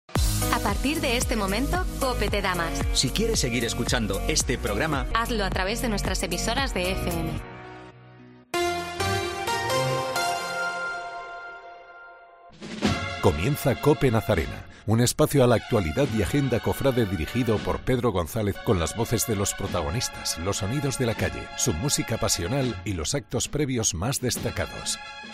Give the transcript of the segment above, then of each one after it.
A partir de este momento, COPE te da más. Si quieres seguir escuchando este programa, hazlo a través de nuestras emisoras de FM. Comienza COPE Nazarena, un espacio a la actualidad y agenda cofrade dirigido por Pedro González con las voces de los protagonistas, los sonidos de la calle, su música pasional y los actos previos más destacados.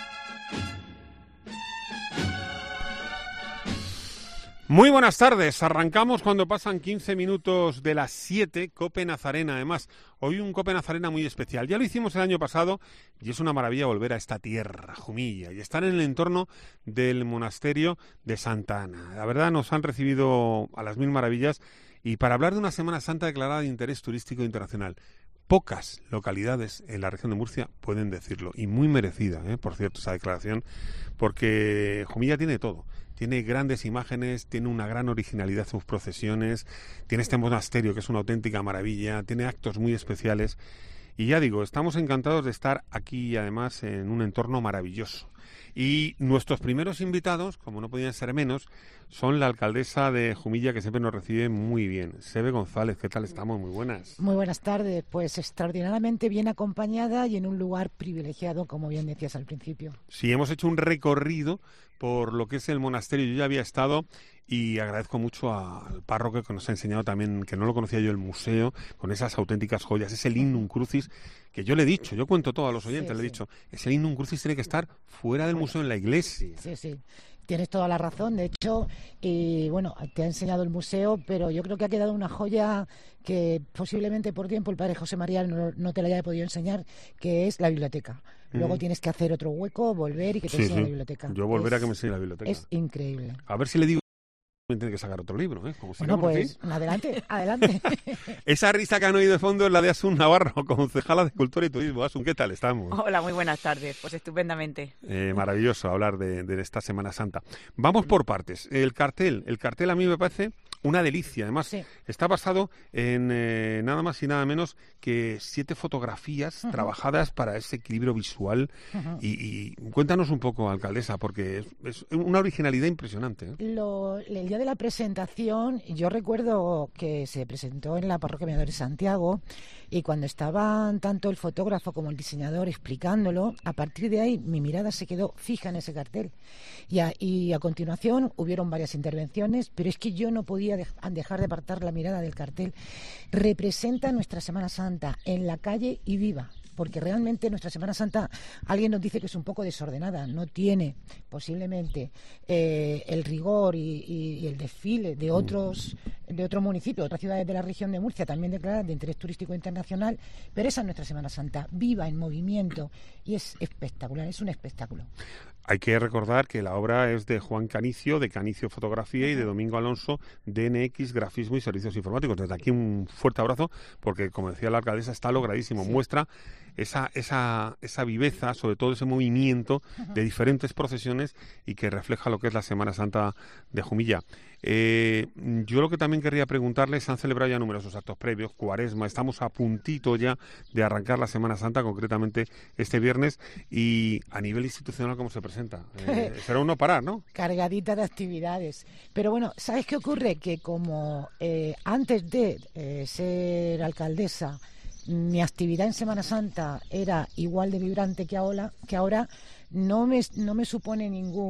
Muy buenas tardes, arrancamos cuando pasan 15 minutos de las 7, COPE Nazarena. Además, hoy un COPE Nazarena muy especial. Ya lo hicimos el año pasado y es una maravilla volver a esta tierra, Jumilla, y estar en el entorno del monasterio de Santa Ana. La verdad, nos han recibido a las mil maravillas y para hablar de una Semana Santa declarada de interés turístico internacional. Pocas localidades en la región de Murcia pueden decirlo, y muy merecida, por cierto, esa declaración, porque Jumilla tiene todo. Tiene grandes imágenes, tiene una gran originalidad en sus procesiones, tiene este monasterio que es una auténtica maravilla, tiene actos muy especiales. Y ya digo, estamos encantados de estar aquí, además, en un entorno maravilloso. Y nuestros primeros invitados, como no podían ser menos, son la alcaldesa de Jumilla, que siempre nos recibe muy bien. Sebe González, ¿qué tal estamos? Muy buenas. Muy buenas tardes, pues extraordinariamente bien acompañada y en un lugar privilegiado, como bien decías al principio. Sí, hemos hecho un recorrido por lo que es el monasterio. Yo ya había estado y agradezco mucho al párroco que nos ha enseñado también, que no lo conocía yo, el museo, con esas auténticas joyas, ese Lignum Crucis, que yo le he dicho, yo cuento todo a los oyentes, le he dicho, ese Lignum Crucis tiene que estar fuera del museo, en la iglesia. Sí, sí. Tienes toda la razón, de hecho, bueno, te ha enseñado el museo, pero yo creo que ha quedado una joya que posiblemente por tiempo el padre José María no te la haya podido enseñar, que es la biblioteca. Luego tienes que hacer otro hueco, volver y que te enseñe la biblioteca. Yo volveré a que me enseñe la biblioteca. Es increíble. A ver si le digo, tiene que sacar otro libro, Como bueno, pues adelante. Esa risa que han oído de fondo es la de Asun Navarro, concejala de Cultura y Turismo. Asun, ¿qué tal estamos? Hola, muy buenas tardes. Pues estupendamente. Maravilloso hablar de esta Semana Santa. Vamos por partes. El cartel a mí me parece una delicia. Además, está basado en nada más y nada menos que 7 fotografías trabajadas para ese equilibrio visual. Y cuéntanos un poco, alcaldesa, porque es una originalidad impresionante. El día de la presentación, yo recuerdo que se presentó en la parroquia Mirador de Santiago y cuando estaban tanto el fotógrafo como el diseñador explicándolo, a partir de ahí mi mirada se quedó fija en ese cartel. Y a continuación hubieron varias intervenciones, pero es que yo no podía dejar de apartar la mirada del cartel. Representa nuestra Semana Santa en la calle y viva. Porque realmente nuestra Semana Santa, alguien nos dice que es un poco desordenada, no tiene posiblemente el rigor y el desfile de otros municipios, otras ciudades de la región de Murcia, también declaradas de interés turístico internacional, pero esa es nuestra Semana Santa, viva, en movimiento, y es espectacular, es un espectáculo. Hay que recordar que la obra es de Juan Canicio, de Canicio Fotografía, y de Domingo Alonso, de NX Grafismo y Servicios Informáticos. Desde aquí un fuerte abrazo, porque, como decía la alcaldesa, está logradísimo. Muestra esa viveza, sobre todo ese movimiento de diferentes procesiones y que refleja lo que es la Semana Santa de Jumilla. Yo lo que también querría preguntarles, se han celebrado ya numerosos actos previos, Cuaresma, estamos a puntito ya de arrancar la Semana Santa, concretamente este viernes, y a nivel institucional, ¿cómo se presenta? Será un no parar, ¿no? Cargadita de actividades. Pero bueno, ¿sabes qué ocurre? Que como antes de ser alcaldesa, mi actividad en Semana Santa era igual de vibrante que ahora no me supone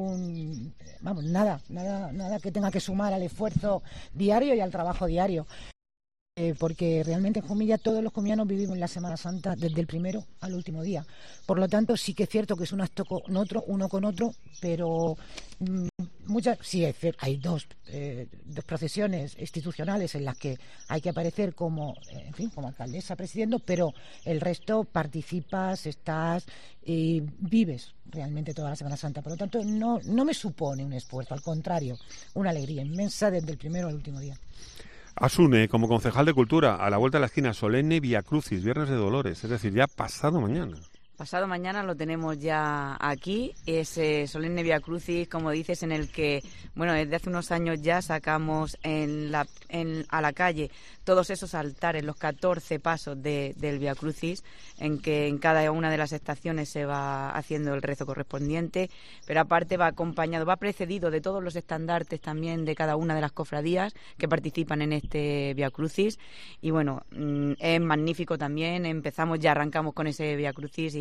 nada que tenga que sumar al esfuerzo diario y al trabajo diario. Porque realmente en Jumilla todos los jumillanos vivimos la Semana Santa desde el primero al último día. Por lo tanto, sí que es cierto que es un acto con otro, uno con otro, pero hay dos procesiones institucionales en las que hay que aparecer como alcaldesa presidiendo, pero el resto participas, estás y vives realmente toda la Semana Santa. Por lo tanto, no me supone un esfuerzo, al contrario, una alegría inmensa desde el primero al último día. Asune, como concejal de Cultura, a la vuelta de la esquina, solemne Vía Crucis, Viernes de Dolores, es decir, ya pasado mañana. Pasado mañana lo tenemos ya aquí, ese solemne Vía Crucis, como dices, en el que, bueno, desde hace unos años ya sacamos a la calle todos esos altares, los 14 pasos del Vía Crucis, en que en cada una de las estaciones se va haciendo el rezo correspondiente, pero aparte va acompañado, va precedido de todos los estandartes también de cada una de las cofradías que participan en este Vía Crucis, y bueno, es magnífico también, arrancamos con ese Vía Crucis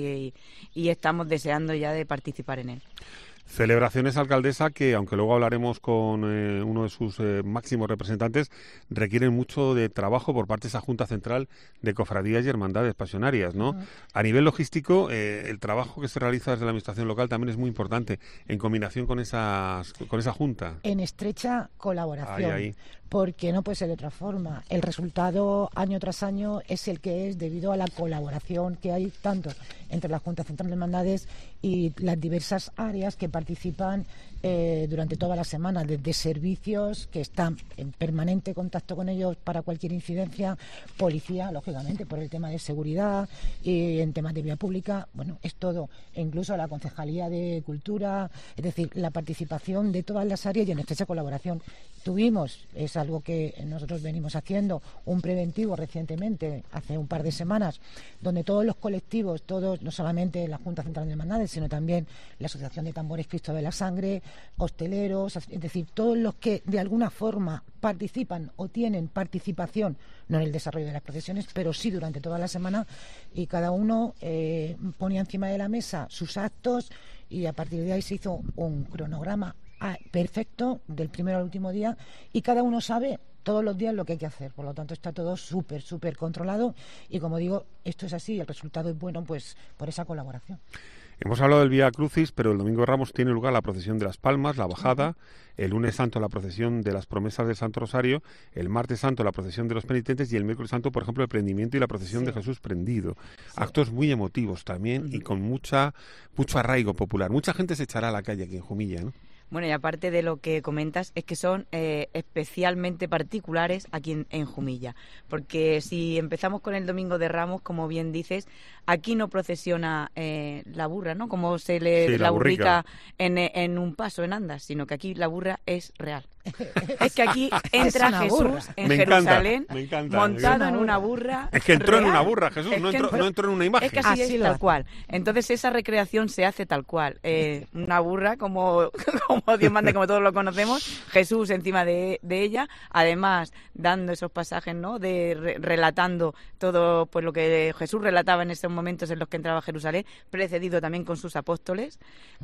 y estamos deseando ya de participar en él. Celebraciones, alcaldesa, que aunque luego hablaremos con uno de sus máximos representantes, requieren mucho de trabajo por parte de esa Junta Central de Cofradías y Hermandades Pasionarias, ¿no? Uh-huh. A nivel logístico, el trabajo que se realiza desde la Administración local también es muy importante, en combinación con esa Junta. En estrecha colaboración. Ahí. Porque no puede ser de otra forma. El resultado año tras año es el que es debido a la colaboración que hay tanto entre la Junta Central de Hermandades y las diversas áreas que participan durante toda la semana, desde servicios que están en permanente contacto con ellos para cualquier incidencia, policía, lógicamente, por el tema de seguridad, y en temas de vía pública, bueno, es todo, e incluso la Concejalía de Cultura, es decir, la participación de todas las áreas y en estrecha colaboración. Tuvimos, es algo que nosotros venimos haciendo, un preventivo recientemente, hace un par de semanas, donde todos los colectivos, todos, no solamente la Junta Central de Hermandades, sino también la Asociación de Tambores Cristo de la Sangre, hosteleros, es decir, todos los que de alguna forma participan o tienen participación, no en el desarrollo de las procesiones, pero sí durante toda la semana, y cada uno ponía encima de la mesa sus actos, y a partir de ahí se hizo un cronograma perfecto del primero al último día, y cada uno sabe todos los días lo que hay que hacer. Por lo tanto, está todo súper controlado, y como digo, esto es así, el resultado es bueno pues por esa colaboración. Hemos hablado del Vía Crucis, pero el Domingo de Ramos tiene lugar la procesión de las Palmas, la bajada, el Lunes Santo la procesión de las Promesas del Santo Rosario, el Martes Santo la procesión de los Penitentes y el Miércoles Santo, por ejemplo, el Prendimiento y la procesión de Jesús Prendido. Actos muy emotivos también y con mucho arraigo popular. Mucha gente se echará a la calle aquí en Jumilla, ¿no? Bueno, y aparte de lo que comentas, es que son especialmente particulares aquí en Jumilla, porque si empezamos con el Domingo de Ramos, como bien dices, aquí no procesiona la burra, ¿no? Como se le la burrica en un paso, en andas, sino que aquí la burra es real. Es que aquí entra Jesús en Jerusalén, montado en una burra. Es que entró real. En una burra, Jesús, no entró en una imagen. Es que así es tal cual. Entonces esa recreación se hace tal cual. Una burra, como Dios manda, como todos lo conocemos, Jesús encima de ella, además dando esos pasajes, ¿no? Relatando todo pues lo que Jesús relataba en esos momentos en los que entraba a Jerusalén, precedido también con sus apóstoles,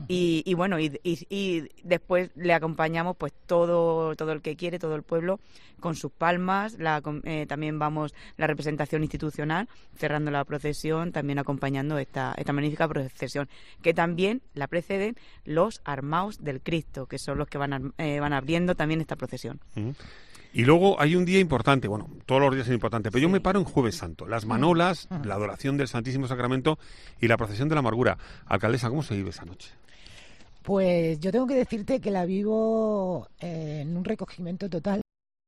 y bueno, y después le acompañamos pues todo el que quiere, todo el pueblo, con sus palmas, también vamos la representación institucional, cerrando la procesión, también acompañando esta magnífica procesión, que también la preceden los armaos del Cristo, que son los que van abriendo también esta procesión. Uh-huh. Y luego hay un día importante, bueno, todos los días son importantes, pero yo me paro en Jueves Santo, las manolas, la adoración del Santísimo Sacramento y la procesión de la amargura. Alcaldesa, ¿cómo se vive esa noche? Pues yo tengo que decirte que la vivo en un recogimiento total,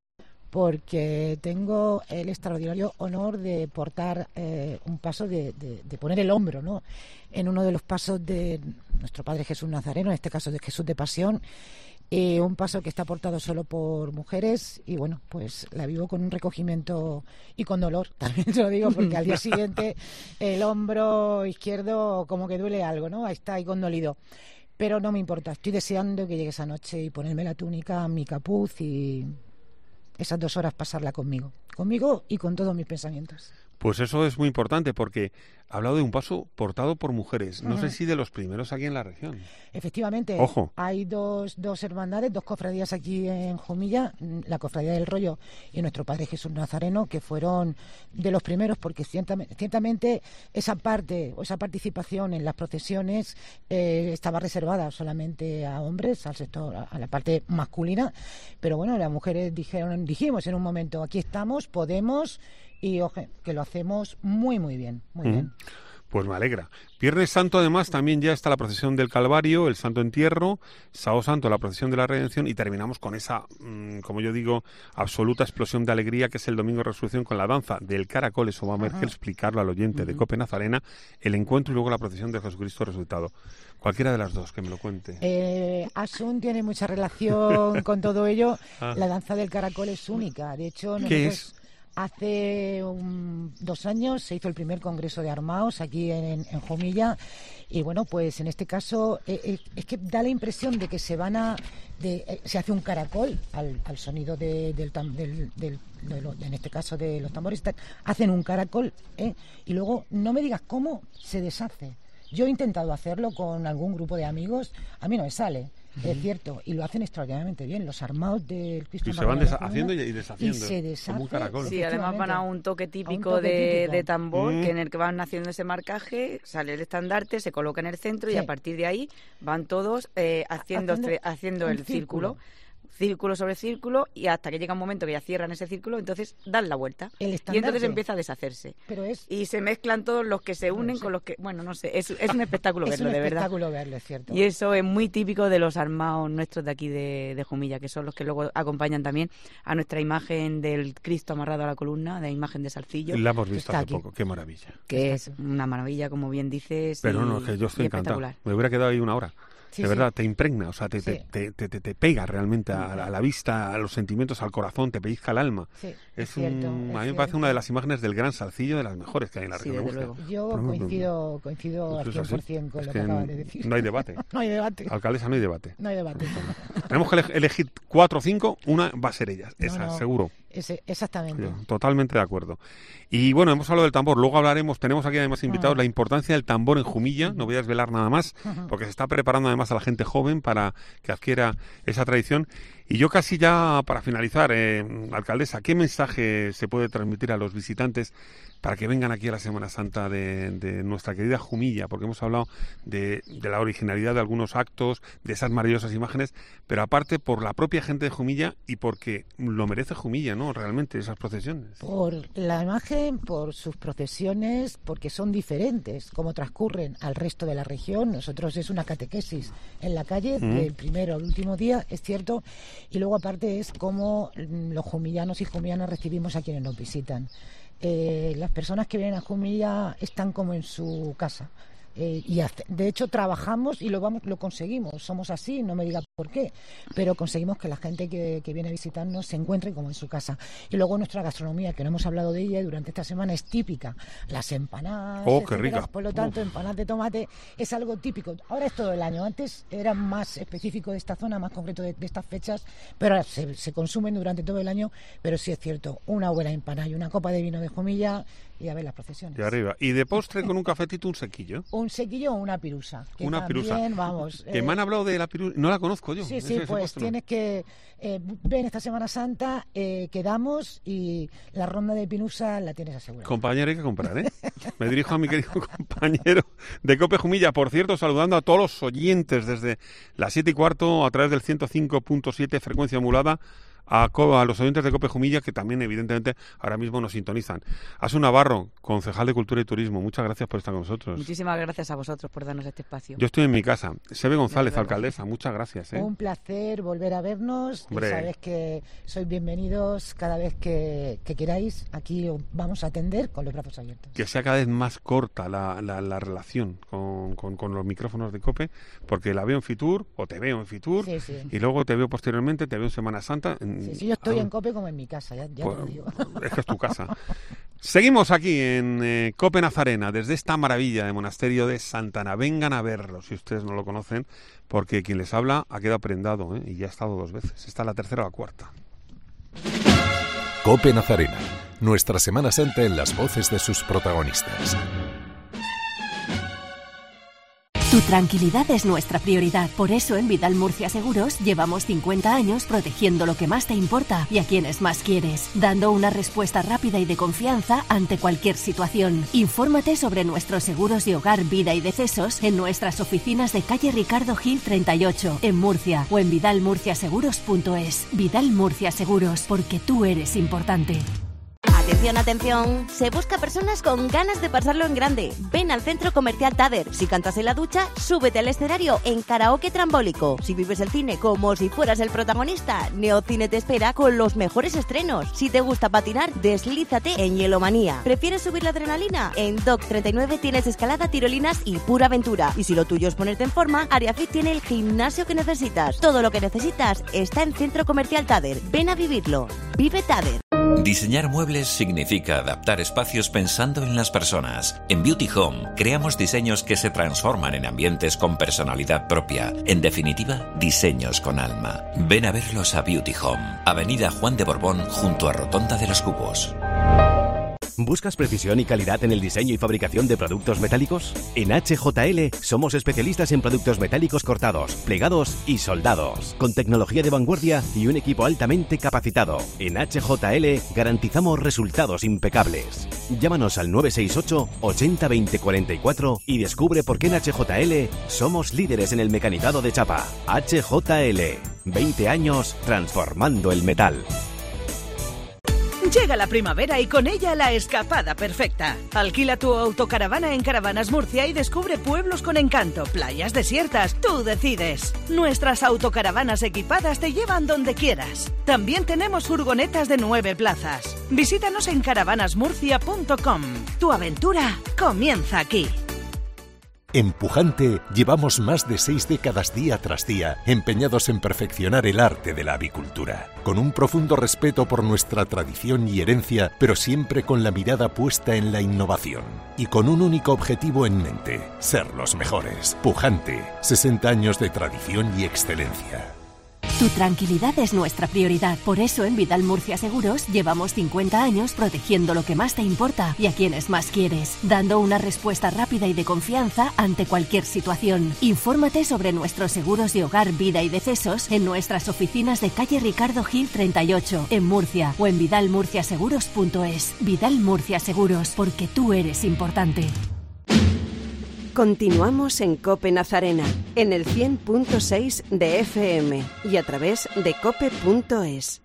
porque tengo el extraordinario honor de portar un paso, de poner el hombro, ¿no?, en uno de los pasos de nuestro Padre Jesús Nazareno, en este caso de Jesús de Pasión, un paso que está portado solo por mujeres, y bueno, pues la vivo con un recogimiento y con dolor, también te lo digo, porque al día siguiente el hombro izquierdo como que duele algo, ¿no?, ahí está, ahí condolido. Pero no me importa, estoy deseando que llegue esa noche y ponerme la túnica, mi capuz y esas 2 horas pasarla conmigo y con todos mis pensamientos. Pues eso es muy importante, porque ha hablado de un paso portado por mujeres. No sé si de los primeros aquí en la región. Efectivamente. Ojo. Hay dos hermandades, 2 cofradías aquí en Jumilla, la Cofradía del Rollo y nuestro Padre Jesús Nazareno, que fueron de los primeros, porque ciertamente esa parte o esa participación en las procesiones estaba reservada solamente a hombres, al sector, a la parte masculina, pero bueno, las mujeres dijimos en un momento, aquí estamos, podemos, y oje, que lo hacemos muy bien, muy bien. Pues me alegra. Viernes Santo, además, también ya está la procesión del Calvario, el Santo Entierro, Sábado Santo, la procesión de la Redención, y terminamos con esa, como yo digo, absoluta explosión de alegría que es el Domingo de Resurrección con la danza del caracol. Eso va a haber que explicarlo al oyente de Cope Nazarena, el encuentro y luego la procesión de Jesucristo resucitado. Cualquiera de las dos, que me lo cuente. Asun tiene mucha relación con todo ello. La danza del caracol es única. De hecho, ¿qué es? Hace 2 años se hizo el primer congreso de armaos aquí en Jumilla, y bueno, pues en este caso es que da la impresión de que se hace un caracol al sonido en este caso de los tambores, hacen un caracol, y luego no me digas cómo se deshace. Yo he intentado hacerlo con algún grupo de amigos, a mí no me sale. Es cierto, y lo hacen extraordinariamente bien. Los armados del Cristo y se van haciendo y deshaciendo, y se deshace, como un caracol. Sí, además van a un toque típico de tambor, que en el que van haciendo ese marcaje, sale el estandarte, se coloca en el centro, y a partir de ahí van todos haciendo el círculo sobre círculo, y hasta que llega un momento que ya cierran ese círculo, entonces dan la vuelta y entonces empieza a deshacerse, y se mezclan todos los que se unen con los que, bueno, no sé, es un espectáculo verlo, de verdad. Es un espectáculo verlo, es cierto. Y eso es muy típico de los armados nuestros de aquí de Jumilla, que son los que luego acompañan también a nuestra imagen del Cristo amarrado a la columna, de imagen de Salcillo. La hemos visto hace poco, qué maravilla. Que es una maravilla, como bien dices. Pero no, es que yo estoy encantado. Me hubiera quedado ahí 1 hora. De verdad, te impregna, o sea, te pega realmente a la vista, a los sentimientos, al corazón, te pellizca el alma. Sí, a mí me parece una de las imágenes del Gran Salcillo, de las mejores que hay en la región de Murcia. Yo coincido al 100% con lo que acabas de decir. No hay debate. No hay debate. Alcaldesa, no hay debate. No hay debate. Tenemos que elegir 4 o 5, una va a ser ella, seguro. Exactamente. Sí, totalmente de acuerdo. Y bueno, hemos hablado del tambor, luego hablaremos, tenemos aquí además invitados la importancia del tambor en Jumilla, no voy a desvelar nada más, porque se está preparando además a la gente joven para que adquiera esa tradición. Y yo casi ya para finalizar, alcaldesa, ¿qué mensaje se puede transmitir a los visitantes para que vengan aquí a la Semana Santa de nuestra querida Jumilla? Porque hemos hablado de la originalidad de algunos actos, de esas maravillosas imágenes, pero aparte por la propia gente de Jumilla y porque lo merece Jumilla, ¿no? Realmente, esas procesiones. Por la imagen, por sus procesiones, porque son diferentes, como transcurren al resto de la región. Nosotros es una catequesis en la calle, del primero al último día, es cierto. Y luego aparte es cómo los jumillanos y jumillanas recibimos a quienes nos visitan. Las personas que vienen a Jumilla están como en su casa. De hecho trabajamos y lo conseguimos, somos así, no me diga por qué, pero conseguimos que la gente que viene a visitarnos se encuentre como en su casa. Y luego nuestra gastronomía, que no hemos hablado de ella durante esta semana, es típica, las empanadas, qué rica. Por lo tanto, empanadas de tomate es algo típico. Ahora es todo el año, antes era más específico de esta zona, más concreto de estas fechas, pero ahora se consumen durante todo el año. Pero sí es cierto, una buena empanada y una copa de vino de Jumilla, y a ver las procesiones. Y arriba. Y de postre con un cafetito, un sequillo. Un sequillo o una pirusa. Una pirusa. Vamos. Que me han hablado de la pirusa, no la conozco yo. Sí, pues tienes que ven esta Semana Santa, quedamos y la ronda de pirusa la tienes asegurada. Compañero, hay que comprar, ¿eh? Me dirijo a mi querido compañero de Cope Jumilla, por cierto, saludando a todos los oyentes desde las 7:15 a través del 105.7 frecuencia modulada. A los oyentes de Cope Jumilla, que también evidentemente ahora mismo nos sintonizan. Asun Navarro, concejal de Cultura y Turismo, muchas gracias por estar con nosotros. Muchísimas gracias a vosotros por darnos este espacio. Yo estoy en mi casa. Sebe González, alcaldesa, muchas gracias. Un placer volver a vernos. Y sabes que sois bienvenidos cada vez que queráis. Aquí os vamos a atender con los brazos abiertos. Que sea cada vez más corta la relación con los micrófonos de Cope, porque la veo en Fitur, o te veo en Fitur, y luego te veo posteriormente, te veo en Semana Santa. Sí, yo estoy en Cope como en mi casa, ya pues, te lo digo. Es que es tu casa. Seguimos aquí en Cope Nazarena, desde esta maravilla de monasterio de Santana. Vengan a verlo, si ustedes no lo conocen, porque quien les habla ha quedado prendado, y ya ha estado 2 veces. Esta es la tercera o la cuarta. Cope Nazarena, nuestra Semana Santa en las voces de sus protagonistas. Tu tranquilidad es nuestra prioridad. Por eso en Vidal Murcia Seguros llevamos 50 años protegiendo lo que más te importa y a quienes más quieres, dando una respuesta rápida y de confianza ante cualquier situación. Infórmate sobre nuestros seguros de hogar, vida y decesos en nuestras oficinas de calle Ricardo Gil 38, en Murcia, o en vidalmurciaseguros.es. Vidal Murcia Seguros, porque tú eres importante. Atención. Atención, atención. Se busca personas con ganas de pasarlo en grande. Ven al Centro Comercial Tader. Si cantas en la ducha, súbete al escenario en karaoke trambólico. Si vives el cine como si fueras el protagonista, Neocine te espera con los mejores estrenos. Si te gusta patinar, deslízate en Hielomanía. ¿Prefieres subir la adrenalina? En Doc 39 tienes escalada, tirolinas y pura aventura. Y si lo tuyo es ponerte en forma, Ariafit tiene el gimnasio que necesitas. Todo lo que necesitas está en Centro Comercial Tader. Ven a vivirlo. Vive Tader. Diseñar muebles significa adaptar espacios pensando en las personas. En Beauty Home creamos diseños que se transforman en ambientes con personalidad propia. En definitiva, diseños con alma. Ven a verlos a Beauty Home, Avenida Juan de Borbón, junto a Rotonda de los Cubos. ¿Buscas precisión y calidad en el diseño y fabricación de productos metálicos? En HJL somos especialistas en productos metálicos cortados, plegados y soldados, con tecnología de vanguardia y un equipo altamente capacitado. En HJL garantizamos resultados impecables. Llámanos al 968 80 20 44 y descubre por qué en HJL somos líderes en el mecanizado de chapa. HJL, 20 años transformando el metal. Llega la primavera y con ella la escapada perfecta. Alquila tu autocaravana en Caravanas Murcia y descubre pueblos con encanto, playas desiertas. Tú decides. Nuestras autocaravanas equipadas te llevan donde quieras. También tenemos furgonetas de 9 plazas. Visítanos en caravanasmurcia.com. Tu aventura comienza aquí. En Pujante llevamos más de 6 décadas día tras día empeñados en perfeccionar el arte de la avicultura, con un profundo respeto por nuestra tradición y herencia, pero siempre con la mirada puesta en la innovación y con un único objetivo en mente: ser los mejores. Pujante, 60 años de tradición y excelencia. Tu tranquilidad es nuestra prioridad. Por eso en Vidal Murcia Seguros llevamos 50 años protegiendo lo que más te importa y a quienes más quieres, dando una respuesta rápida y de confianza ante cualquier situación. Infórmate sobre nuestros seguros de hogar, vida y decesos en nuestras oficinas de calle Ricardo Gil 38, en Murcia, o en vidalmurciaseguros.es. Vidal Murcia Seguros, porque tú eres importante. Continuamos en COPE Nazarena, en el 100.6 de FM y a través de cope.es.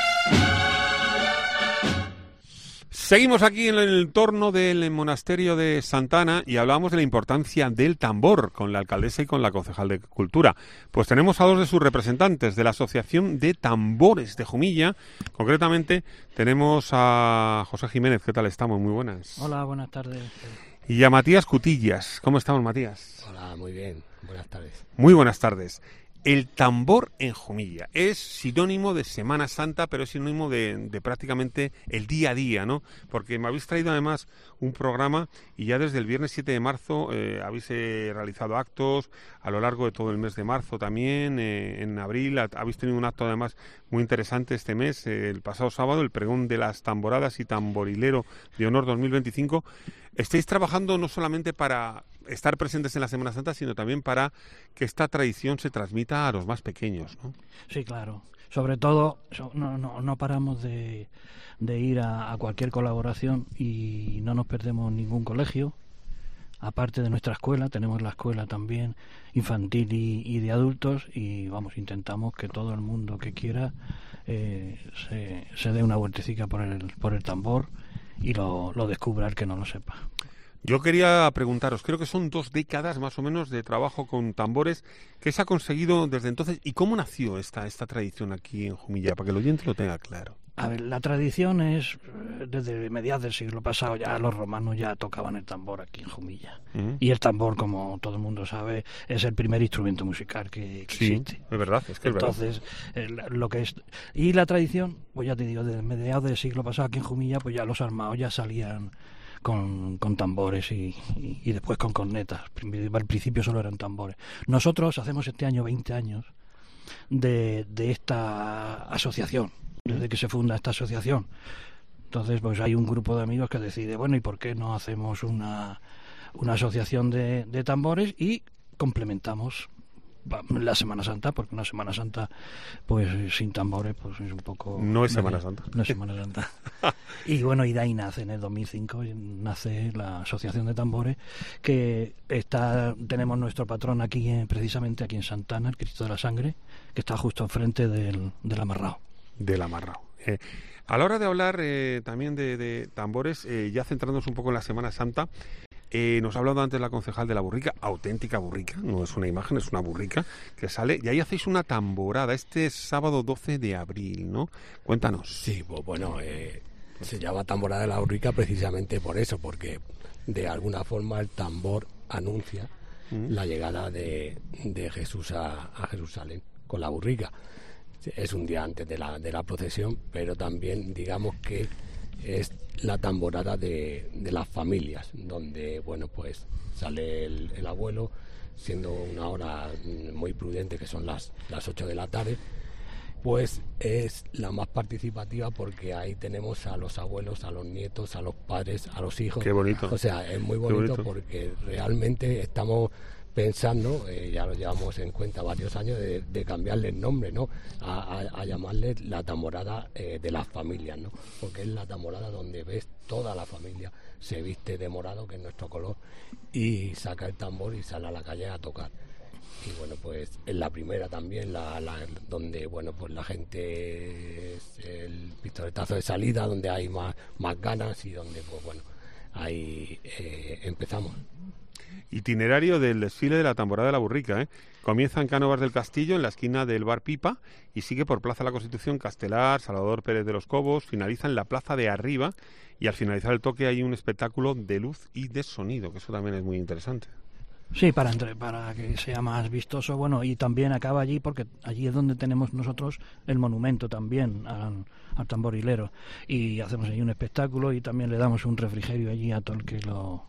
Seguimos aquí en el entorno del monasterio de Santana y hablamos de la importancia del tambor con la alcaldesa y con la concejal de Cultura. Pues tenemos a dos de sus representantes de la Asociación de Tambores de Jumilla. Concretamente tenemos a José Jiménez. ¿Qué tal estamos? Muy buenas. Hola, buenas tardes. Y a Matías Cutillas. ¿Cómo estamos, Matías? Hola, muy bien. Buenas tardes. Muy buenas tardes. El tambor en Jumilla es sinónimo de Semana Santa, pero es sinónimo de prácticamente el día a día, ¿no? Porque me habéis traído además un programa y ya desde el viernes 7 de marzo habéis realizado actos a lo largo de todo el mes de marzo también. En abril habéis tenido un acto además muy interesante este mes, el pasado sábado, el pregón de las tamboradas y tamborilero de honor 2025. Estáis trabajando no solamente para estar presentes en la Semana Santa, sino también para que esta tradición se transmita a los más pequeños, ¿no? Sí, claro. Sobre todo, no paramos de ir a cualquier colaboración y no nos perdemos ningún colegio. Aparte de nuestra escuela, tenemos la escuela también infantil y de adultos, y vamos, intentamos que todo el mundo que quiera se dé una vueltecita por el tambor y lo descubra el que no lo sepa. Yo quería preguntaros, creo que son 2 décadas más o menos de trabajo con tambores. ¿Qué se ha conseguido desde entonces y cómo nació esta tradición aquí en Jumilla? Para que el oyente lo tenga claro. A ver, la tradición es desde mediados del siglo pasado. Ya los romanos ya tocaban el tambor aquí en Jumilla. Y el tambor, como todo el mundo sabe, es el primer instrumento musical que existe. Es verdad, es que entonces, es verdad. Lo que es, y la tradición, pues ya te digo, desde mediados del siglo pasado aquí en Jumilla, pues ya los armados ya salían con tambores y después con cornetas. Al principio solo eran tambores. Nosotros hacemos este año 20 años de esta asociación, desde que se funda esta asociación. Entonces, pues hay un grupo de amigos que decide, bueno, ¿y por qué no hacemos una asociación de tambores y complementamos la Semana Santa? Porque una Semana Santa, pues sin tambores, pues es un poco... No es Semana Santa. No es Semana Santa. Y bueno, y de ahí nace, en el 2005, nace la Asociación de Tambores, que tenemos nuestro patrón aquí, precisamente aquí en Santana, el Cristo de la Sangre, que está justo enfrente del amarrado. del Amarrao. A la hora de hablar también de tambores, ya centrándonos un poco en la Semana Santa, nos ha hablado antes la concejal de la burrica, auténtica burrica, no es una imagen, es una burrica que sale, y ahí hacéis una tamborada este sábado 12 de abril, ¿no? Cuéntanos. Sí, pues bueno, se llama tamborada de la burrica precisamente por eso, porque de alguna forma el tambor anuncia la llegada de Jesús a Jerusalén con la burrica. Es un día antes de la procesión, pero también digamos que es la tamborada de las familias, donde bueno, pues sale el abuelo, siendo una hora muy prudente, que son las 8 de la tarde, pues es la más participativa, porque ahí tenemos a los abuelos, a los nietos, a los padres, a los hijos. Qué bonito. O sea, es muy bonito porque realmente estamos pensando, ya lo llevamos en cuenta varios años, de cambiarle el nombre, ¿no? A llamarle la tamborada de las familias, ¿no? Porque es la tamborada donde ves toda la familia se viste de morado, que es nuestro color, y saca el tambor y sale a la calle a tocar. Y bueno, pues es la primera también, donde bueno, pues la gente es el pistoletazo de salida, donde hay más ganas y donde pues bueno, ahí empezamos. Itinerario del desfile de la tamborada de la burrica, ¿eh? Comienza en Cánovas del Castillo, en la esquina del Bar Pipa, y sigue por Plaza de la Constitución, Castelar, Salvador Pérez de los Cobos, finaliza en la Plaza de Arriba, y al finalizar el toque hay un espectáculo de luz y de sonido, que eso también es muy interesante. Sí, para que sea más vistoso, bueno, y también acaba allí, porque allí es donde tenemos nosotros el monumento también al tamborilero, y hacemos allí un espectáculo y también le damos un refrigerio allí a todo el que lo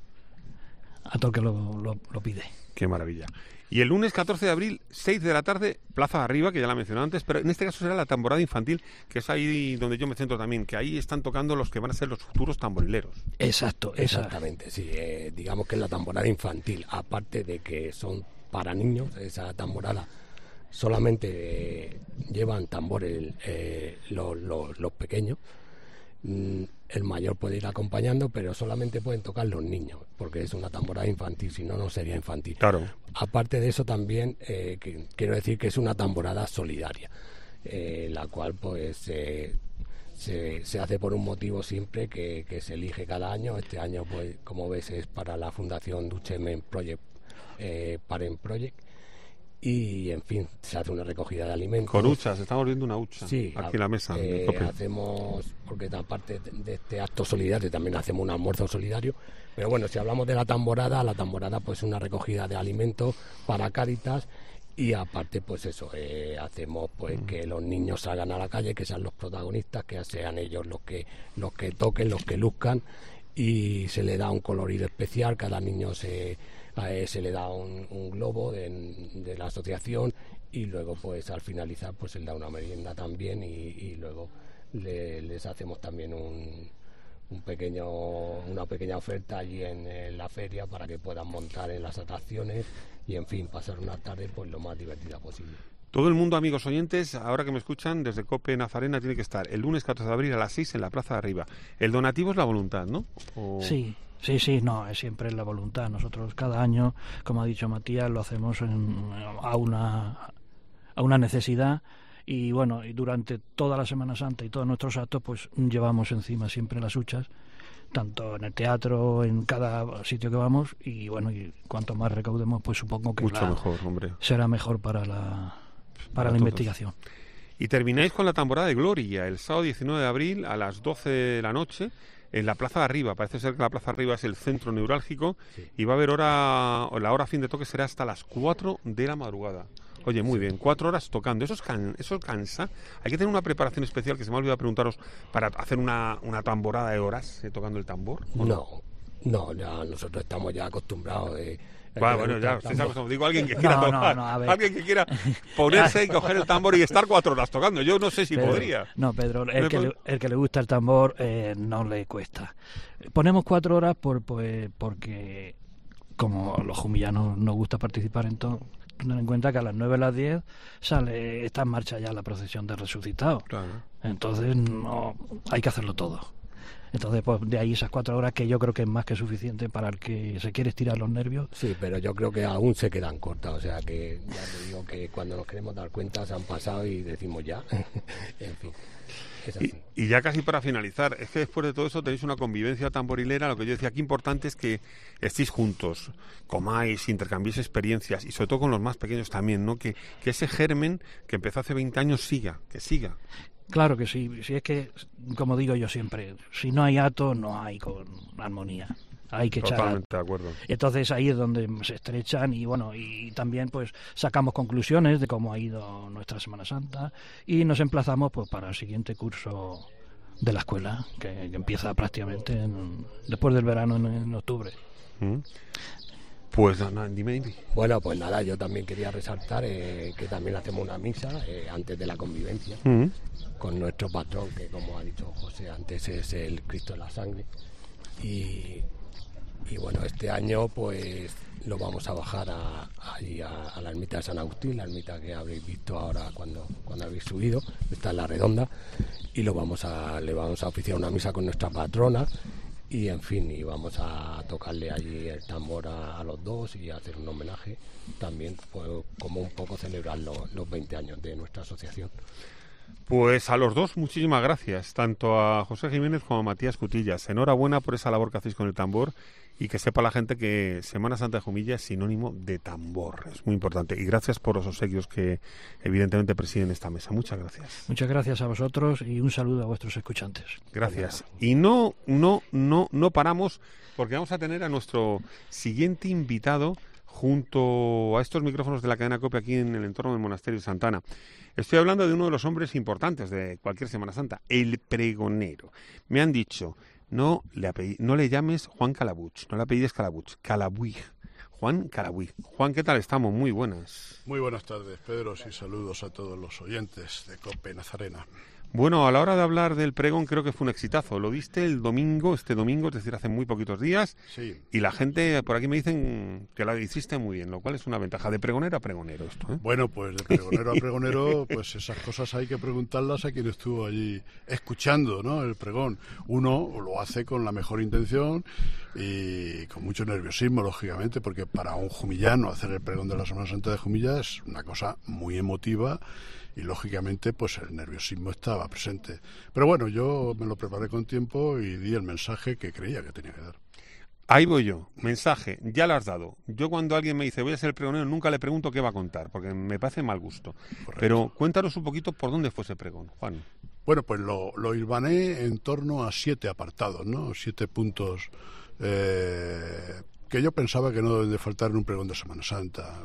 pide. Qué maravilla. Y el lunes 14 de abril, 6 de la tarde, Plaza de Arriba, que ya la mencioné antes, pero en este caso será la tamborada infantil, que es ahí donde yo me centro también, que ahí están tocando los que van a ser los futuros tamborileros. Exacto, exactamente, sí. Digamos que es la tamborada infantil, aparte de que son para niños, esa tamborada solamente llevan tambores los pequeños. El mayor puede ir acompañando, pero solamente pueden tocar los niños, porque es una tamborada infantil, si no, no sería infantil. Claro. Aparte de eso también, quiero decir que es una tamborada solidaria, la cual pues se hace por un motivo siempre que se elige cada año. Este año, pues como ves, es para la Fundación Duchemen Project, Parent Project. Y en fin, se hace una recogida de alimentos. Con huchas, estamos viendo una hucha, sí, aquí en la mesa. Hacemos, porque aparte de este acto solidario también hacemos un almuerzo solidario. Pero bueno, si hablamos de la tamborada pues una recogida de alimentos para Cáritas. Y aparte pues eso, hacemos pues que los niños salgan a la calle, que sean los protagonistas, que sean ellos los que toquen, los que luzcan, y se le da un colorido especial. Cada niño se le da un globo de la asociación, y luego pues al finalizar pues se le da una merienda también, y luego les hacemos también una pequeña oferta allí en la feria, para que puedan montar en las atracciones y en fin, pasar una tarde pues lo más divertida posible. Todo el mundo, amigos oyentes, ahora que me escuchan desde COPE Nazarena, tiene que estar el lunes 14 de abril a las 6 en la Plaza de Arriba. El donativo es la voluntad, ¿no? Sí, no, es siempre la voluntad. Nosotros cada año, como ha dicho Matías, lo hacemos a una necesidad, y bueno, y durante toda la Semana Santa y todos nuestros actos pues llevamos encima siempre las huchas, tanto en el teatro, en cada sitio que vamos, y bueno, y cuanto más recaudemos pues supongo que mucho mejor, hombre, será mejor para la investigación. Y termináis con la tamborada de Gloria el sábado 19 de abril a las 12 de la noche en la Plaza de Arriba. Parece ser que la Plaza de Arriba es el centro neurálgico, sí. Y va a haber la hora fin de toque será hasta las 4 de la madrugada. Oye, muy bien, 4 horas tocando, eso cansa. Hay que tener una preparación especial, que se me ha olvidado preguntaros, para hacer una tamborada de horas tocando el tambor. No, ya nosotros estamos ya acostumbrados. Bueno, ya, usted sabe, como digo, alguien que quiera tocar, alguien que quiera ponerse y coger el tambor y estar 4 horas tocando. Yo no sé si podría. No, Pedro, el que le gusta el tambor no le cuesta. Ponemos 4 horas porque, como los jumillanos nos gusta participar en todo, tener en cuenta que a las 9 a las 10 está en marcha ya la procesión de resucitados. Claro. Entonces no hay que hacerlo todo. Entonces, pues de ahí esas 4 horas que yo creo que es más que suficiente para el que se quiere estirar los nervios. Sí, pero yo creo que aún se quedan cortas, o sea que ya te digo que cuando nos queremos dar cuenta se han pasado y decimos ya, en fin. Y ya casi para finalizar, es que después de todo eso tenéis una convivencia tamborilera. Lo que yo decía, aquí importante es que estéis juntos, comáis, intercambiéis experiencias y sobre todo con los más pequeños también, ¿no? Que ese germen que empezó hace 20 años siga. Claro que sí, si es que, como digo yo siempre, si no hay ato, no hay con armonía. Hay que echar. Totalmente de acuerdo. Entonces ahí es donde se estrechan y bueno, y también pues sacamos conclusiones de cómo ha ido nuestra Semana Santa y nos emplazamos pues para el siguiente curso de la escuela que empieza prácticamente después del verano en octubre. Pues dime. Bueno, pues nada, yo también quería resaltar que también hacemos una misa antes de la convivencia con nuestro patrón, que como ha dicho José antes es el Cristo de la Sangre. Y bueno, este año pues lo vamos a bajar allí a la ermita de San Agustín, la ermita que habréis visto ahora cuando habéis subido, está en la Redonda, y le vamos a oficiar una misa con nuestra patrona y en fin, y vamos a tocarle allí el tambor a los dos y hacer un homenaje también, pues, como un poco celebrar los 20 años de nuestra asociación. Pues a los dos muchísimas gracias, tanto a José Jiménez como a Matías Cutillas. Enhorabuena por esa labor que hacéis con el tambor y que sepa la gente que Semana Santa de Jumilla es sinónimo de tambor. Es muy importante. Y gracias por los obsequios que evidentemente presiden esta mesa. Muchas gracias. Muchas gracias a vosotros y un saludo a vuestros escuchantes. Gracias. Y no paramos porque vamos a tener a nuestro siguiente invitado junto a estos micrófonos de la cadena COPE aquí en el entorno del Monasterio de Santa Ana. Estoy hablando de uno de los hombres importantes de cualquier Semana Santa, el pregonero. Me han dicho, no le llames Juan Calabuig, no le apellides Calabuig. Juan Calabuig. Juan, ¿qué tal estamos? Muy buenas. Muy buenas tardes, Pedro, y saludos a todos los oyentes de COPE Nazarena. Bueno, a la hora de hablar del pregón creo que fue un exitazo. Lo diste este domingo, es decir, hace muy poquitos días. Sí. Y la gente por aquí me dicen que la hiciste muy bien, lo cual es una ventaja. De pregonero a pregonero esto, ¿eh? Bueno, pues de pregonero a pregonero, pues esas cosas hay que preguntarlas a quien estuvo allí escuchando, ¿no?, el pregón. Uno lo hace con la mejor intención y con mucho nerviosismo, lógicamente, porque para un jumillano hacer el pregón de la Semana Santa de Jumilla es una cosa muy emotiva. Y lógicamente pues el nerviosismo estaba presente. Pero bueno, yo me lo preparé con tiempo y di el mensaje que creía que tenía que dar. Ahí voy yo, mensaje, ya lo has dado. Yo cuando alguien me dice voy a ser el pregonero nunca le pregunto qué va a contar, porque me parece mal gusto. Correcto. Pero cuéntanos un poquito por dónde fue ese pregón, Juan. Bueno, pues lo hilvané en torno a 7 apartados, ¿no? 7 puntos que yo pensaba que no deben de faltar en un pregón de Semana Santa.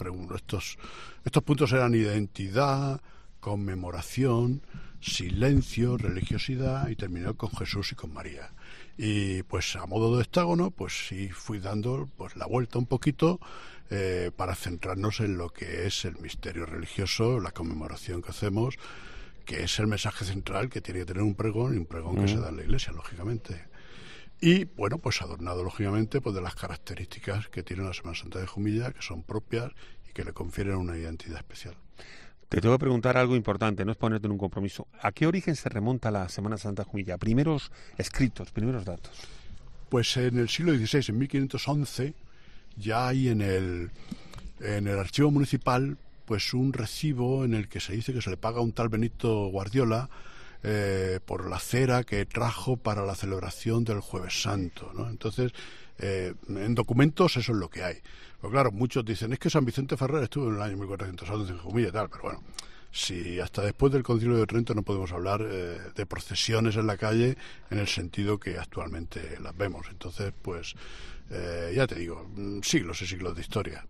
Estos puntos eran identidad, conmemoración, silencio, religiosidad y terminó con Jesús y con María. Y pues a modo de hexágono, pues sí fui dando pues la vuelta un poquito para centrarnos en lo que es el misterio religioso, la conmemoración que hacemos, que es el mensaje central que tiene que tener un pregón y un pregón que se da en la Iglesia, lógicamente. Y, bueno, pues adornado, lógicamente, pues de las características que tiene la Semana Santa de Jumilla, que son propias y que le confieren una identidad especial. Te tengo que preguntar algo importante, no es ponerte en un compromiso. ¿A qué origen se remonta la Semana Santa de Jumilla? Primeros escritos, primeros datos. Pues en el siglo XVI, en 1511, ya hay en el archivo municipal pues un recibo en el que se dice que se le paga a un tal Benito Guardiola por la cera que trajo para la celebración del Jueves Santo, ¿no? Entonces, en documentos eso es lo que hay. Pero claro, muchos dicen, es que San Vicente Ferrer estuvo en el año 1411 en Jumilla y tal, pero bueno, si hasta después del Concilio de Trento no podemos hablar de procesiones en la calle en el sentido que actualmente las vemos. Entonces, pues, ya te digo, siglos y siglos de historia.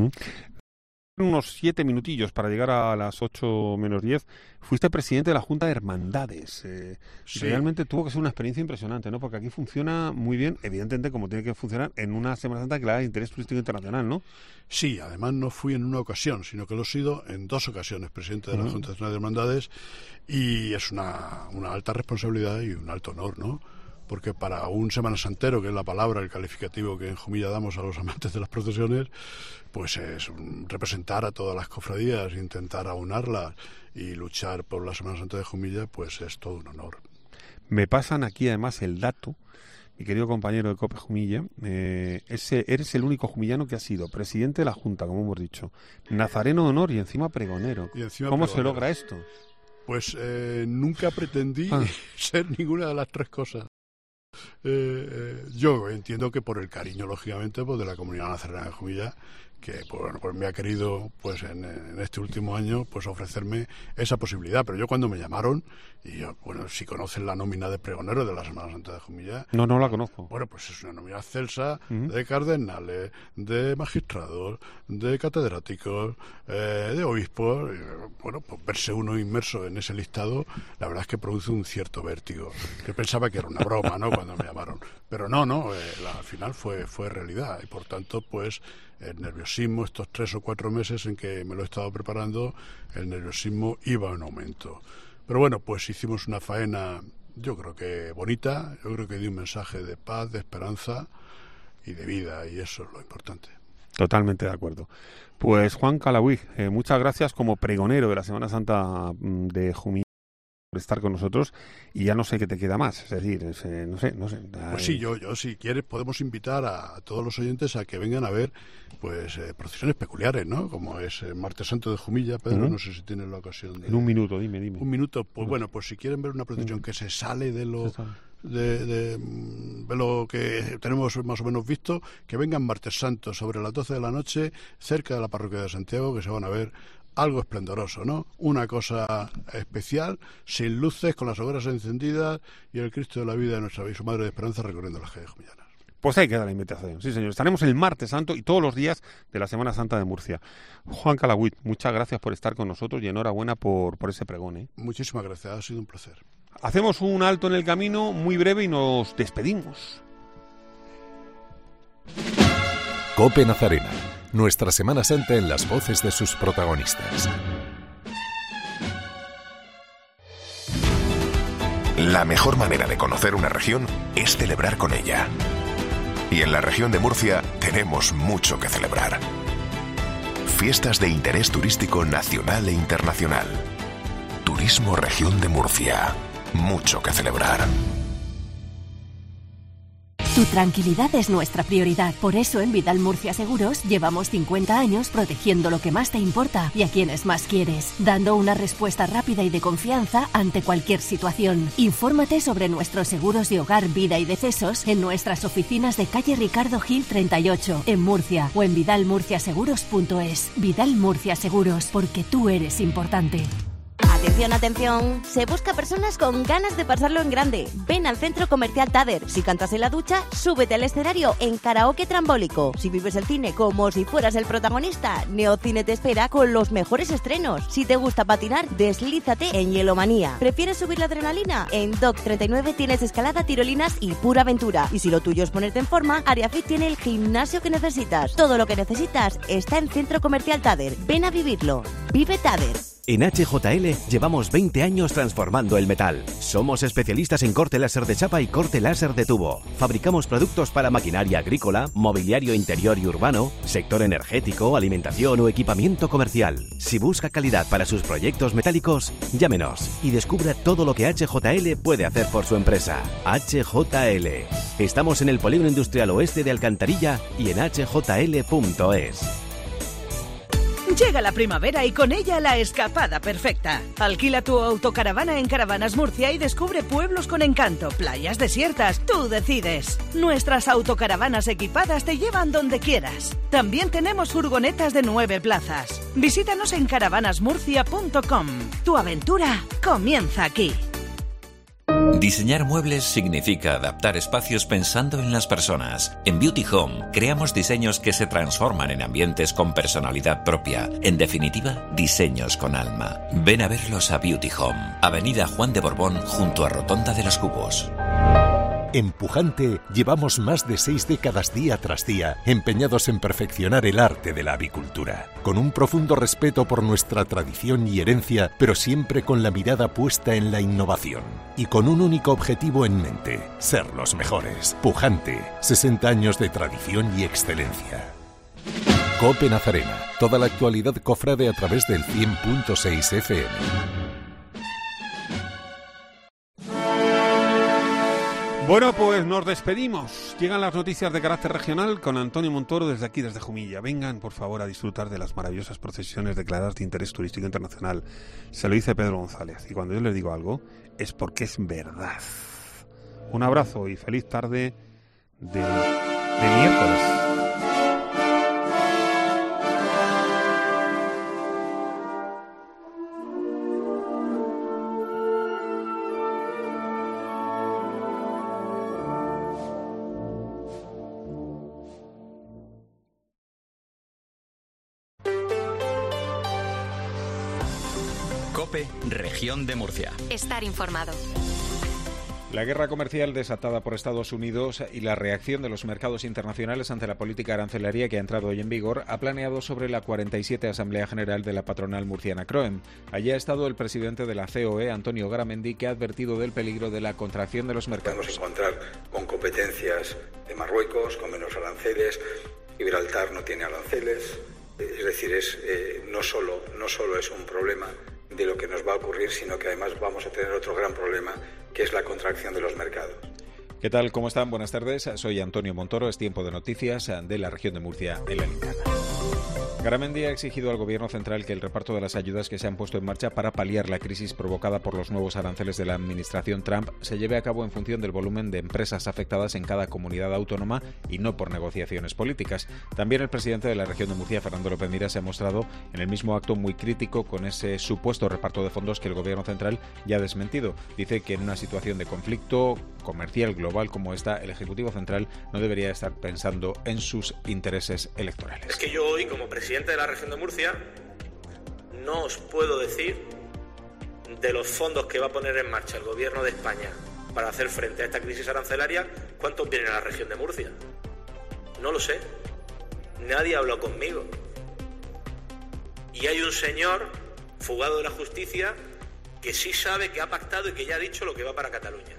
Unos 7 minutillos para llegar a las 8 menos 10. Fuiste presidente de la Junta de Hermandades. Sí. Realmente tuvo que ser una experiencia impresionante, ¿no? Porque aquí funciona muy bien, evidentemente, como tiene que funcionar en una Semana Santa que le da interés turístico internacional, ¿no? Sí, además no fui en una ocasión, sino que lo he sido en 2 ocasiones presidente de la Junta Nacional de Hermandades, y es una alta responsabilidad y un alto honor, ¿no? Porque para un Semana Santero, que es la palabra, el calificativo que en Jumilla damos a los amantes de las procesiones, pues es representar a todas las cofradías, intentar aunarlas y luchar por la Semana Santa de Jumilla, pues es todo un honor. Me pasan aquí además el dato, mi querido compañero de COPE Jumilla, eres el único jumillano que ha sido presidente de la Junta, como hemos dicho, nazareno de honor y encima pregonero. ¿Cómo se logra esto? Pues nunca pretendí ser ninguna de las tres cosas. Yo entiendo que por el cariño, lógicamente, pues, de la comunidad nazarena de Jumilla, que pues me ha querido pues en este último año pues ofrecerme esa posibilidad. Pero yo cuando me llamaron, y yo, bueno, si conocen la nómina de pregonero de la Semana Santa de Jumilla... No la conozco. Bueno, pues es una nómina excelsa de cardenales, de magistrados, de catedráticos, de obispos. Bueno, pues verse uno inmerso en ese listado, la verdad es que produce un cierto vértigo. Yo pensaba que era una broma, ¿no?, cuando me llamaron. Pero no, al final fue realidad. Y por tanto, pues el nerviosismo, estos 3 o 4 meses en que me lo he estado preparando, el nerviosismo iba en aumento. Pero bueno, pues hicimos una faena, yo creo que bonita, yo creo que dio un mensaje de paz, de esperanza y de vida, y eso es lo importante. Totalmente de acuerdo. Pues Juan Calabuig, muchas gracias como pregonero de la Semana Santa de Jumilla por estar con nosotros, y ya no sé qué te queda más, es decir, no sé. Pues sí, yo si quieres podemos invitar a todos los oyentes a que vengan a ver pues procesiones peculiares, ¿no? Como es el Martes Santo de Jumilla, Pedro, no sé si tienes la ocasión de... En un minuto, dime. Un minuto, pues bueno, pues si quieren ver una procesión que se sale de lo... De lo que tenemos más o menos visto, que vengan Martes Santo sobre las 12 de la noche cerca de la parroquia de Santiago, que se van a ver algo esplendoroso, ¿no? Una cosa especial, sin luces, con las hogueras encendidas y el Cristo de la vida de nuestra y su Madre de Esperanza recorriendo las calles jumillanas. Pues ahí queda la invitación, sí señor. Estaremos el Martes Santo y todos los días de la Semana Santa de Murcia. Juan Calabuig, muchas gracias por estar con nosotros y enhorabuena por ese pregón, ¿eh? Muchísimas gracias, ha sido un placer. Hacemos un alto en el camino muy breve y nos despedimos. COPE Nazarena, nuestra Semana Santa en las voces de sus protagonistas. La mejor manera de conocer una región es celebrar con ella. Y en la región de Murcia tenemos mucho que celebrar. Fiestas de interés turístico nacional e internacional. Turismo Región de Murcia. Mucho que celebrar. Tu tranquilidad es nuestra prioridad. Por eso en Vidal Murcia Seguros llevamos 50 años protegiendo lo que más te importa y a quienes más quieres, dando una respuesta rápida y de confianza ante cualquier situación. Infórmate sobre nuestros seguros de hogar, vida y decesos en nuestras oficinas de calle Ricardo Gil 38, en Murcia, o en vidalmurciaseguros.es. Vidal Murcia Seguros, porque tú eres importante. Atención, atención, se busca personas con ganas de pasarlo en grande. Ven al Centro Comercial Tader. Si cantas en la ducha, súbete al escenario en karaoke trambólico. Si vives el cine como si fueras el protagonista, Neocine te espera con los mejores estrenos. Si te gusta patinar, deslízate en Hielomanía. ¿Prefieres subir la adrenalina? En Doc 39 tienes escalada, tirolinas y pura aventura. Y si lo tuyo es ponerte en forma, Ariafit tiene el gimnasio que necesitas. Todo lo que necesitas está en Centro Comercial Tader. Ven a vivirlo. Vive Tader. En HJL llevamos 20 años transformando el metal. Somos especialistas en corte láser de chapa y corte láser de tubo. Fabricamos productos para maquinaria agrícola, mobiliario interior y urbano, sector energético, alimentación o equipamiento comercial. Si busca calidad para sus proyectos metálicos, llámenos y descubra todo lo que HJL puede hacer por su empresa. HJL. Estamos en el Polígono Industrial Oeste de Alcantarilla y en hjl.es. Llega la primavera y con ella la escapada perfecta. Alquila tu autocaravana en Caravanas Murcia y descubre pueblos con encanto, playas desiertas. Tú decides. Nuestras autocaravanas equipadas te llevan donde quieras. También tenemos furgonetas de 9 plazas. Visítanos en caravanasmurcia.com. Tu aventura comienza aquí. Diseñar muebles significa adaptar espacios pensando en las personas. En Beauty Home creamos diseños que se transforman en ambientes con personalidad propia. En definitiva, diseños con alma. Ven a verlos a Beauty Home, Avenida Juan de Borbón, junto a Rotonda de los Cubos. En Pujante llevamos más de 6 décadas día tras día empeñados en perfeccionar el arte de la avicultura, con un profundo respeto por nuestra tradición y herencia, pero siempre con la mirada puesta en la innovación y con un único objetivo en mente: ser los mejores. Pujante, 60 años de tradición y excelencia. COPE Nazarena, toda la actualidad cofrade a través del 100.6 FM. Bueno, pues nos despedimos. Llegan las noticias de carácter regional con Antonio Montoro desde aquí, desde Jumilla. Vengan, por favor, a disfrutar de las maravillosas procesiones declaradas de interés turístico internacional. Se lo dice Pedro González. Y cuando yo les digo algo, es porque es verdad. Un abrazo y feliz tarde de miércoles. COPE, Región de Murcia. Estar informado. La guerra comercial desatada por Estados Unidos y la reacción de los mercados internacionales ante la política arancelaria que ha entrado hoy en vigor ha planeado sobre la 47 Asamblea General de la patronal murciana CROEM. Allí ha estado el presidente de la COE, Antonio Garamendi, que ha advertido del peligro de la contracción de los mercados. Podemos encontrar con competencias de Marruecos, con menos aranceles. Gibraltar no tiene aranceles. Es decir, no solo es un problema de lo que nos va a ocurrir, sino que además vamos a tener otro gran problema, que es la contracción de los mercados. ¿Qué tal? ¿Cómo están? Buenas tardes. Soy Antonio Montoro. Es tiempo de noticias de la región de Murcia en la Linterna. Garamendi ha exigido al Gobierno central que el reparto de las ayudas que se han puesto en marcha para paliar la crisis provocada por los nuevos aranceles de la administración Trump se lleve a cabo en función del volumen de empresas afectadas en cada comunidad autónoma y no por negociaciones políticas. También el presidente de la región de Murcia, Fernando López Miras, se ha mostrado en el mismo acto muy crítico con ese supuesto reparto de fondos que el Gobierno central ya ha desmentido. Dice que en una situación de conflicto comercial global como esta, el Ejecutivo Central no debería estar pensando en sus intereses electorales. Es que yo hoy, como presidente de la región de Murcia, no os puedo decir de los fondos que va a poner en marcha el Gobierno de España para hacer frente a esta crisis arancelaria, cuántos vienen a la región de Murcia. No lo sé. Nadie ha hablado conmigo. Y hay un señor fugado de la justicia que sí sabe, que ha pactado y que ya ha dicho lo que va para Cataluña.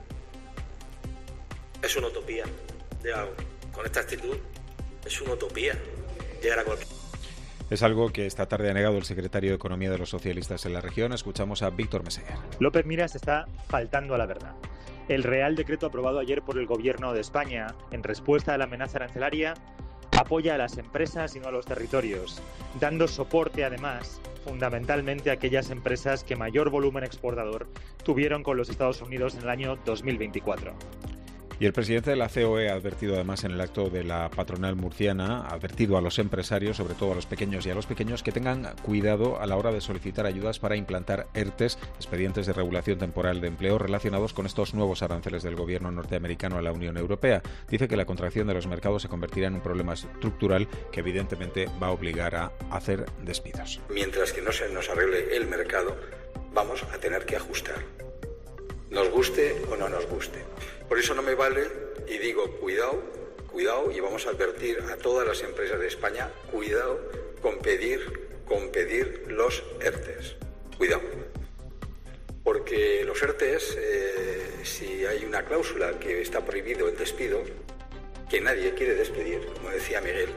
Es una utopía. Con esta actitud es una utopía llegar a cualquier... Es algo que esta tarde ha negado el secretario de Economía de los socialistas en la región. Escuchamos a Víctor Meseguer. López Miras está faltando a la verdad. El Real Decreto aprobado ayer por el Gobierno de España, en respuesta a la amenaza arancelaria, apoya a las empresas y no a los territorios, dando soporte además fundamentalmente a aquellas empresas que mayor volumen exportador tuvieron con los Estados Unidos en el año 2024. Y el presidente de la COE ha advertido además en el acto de la patronal murciana, ha advertido a los empresarios, sobre todo a los pequeños y a los pequeños, que tengan cuidado a la hora de solicitar ayudas para implantar ERTES, expedientes de regulación temporal de empleo, relacionados con estos nuevos aranceles del gobierno norteamericano a la Unión Europea. Dice que la contracción de los mercados se convertirá en un problema estructural que evidentemente va a obligar a hacer despidos. Mientras que no se nos arregle el mercado, vamos a tener que ajustar. Nos guste o no nos guste. Por eso no me vale, y digo, cuidado, y vamos a advertir a todas las empresas de España, cuidado con pedir los ERTES. Cuidado. Porque los ERTES, si hay una cláusula que está prohibido el despido, que nadie quiere despedir, como decía Miguel,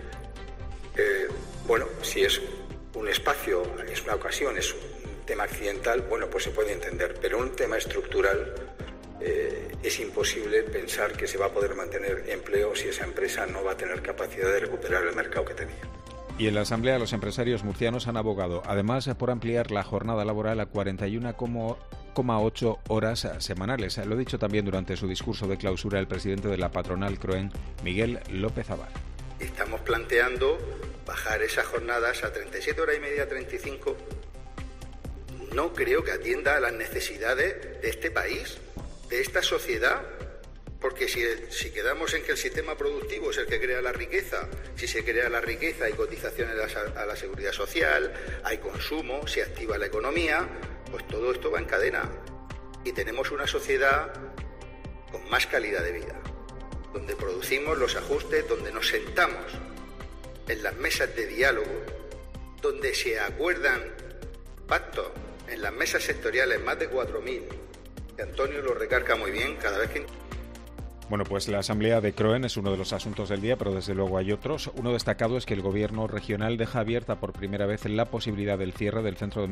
si es un espacio, es una ocasión, es un tema accidental, pues se puede entender, pero un tema estructural es imposible pensar que se va a poder mantener empleo si esa empresa no va a tener capacidad de recuperar el mercado que tenía. Y en la Asamblea los empresarios murcianos han abogado, además, por ampliar la jornada laboral a 41,8 horas semanales. Lo ha dicho también durante su discurso de clausura el presidente de la patronal CROEM, Miguel López Abad. Estamos planteando bajar esas jornadas a 37 horas y media, 35. No creo que atienda a las necesidades de este país, de esta sociedad, porque si quedamos en que el sistema productivo es el que crea la riqueza, si se crea la riqueza hay cotizaciones a la seguridad social, hay consumo, se activa la economía, pues todo esto va en cadena. Y tenemos una sociedad con más calidad de vida, donde producimos los ajustes, donde nos sentamos en las mesas de diálogo, donde se acuerdan pactos en las mesas sectoriales, más de 4.000. Antonio lo recarga muy bien cada vez que... Bueno, pues la Asamblea de CROEM es uno de los asuntos del día, pero desde luego hay otros. Uno destacado es que el Gobierno regional deja abierta por primera vez la posibilidad del cierre del centro de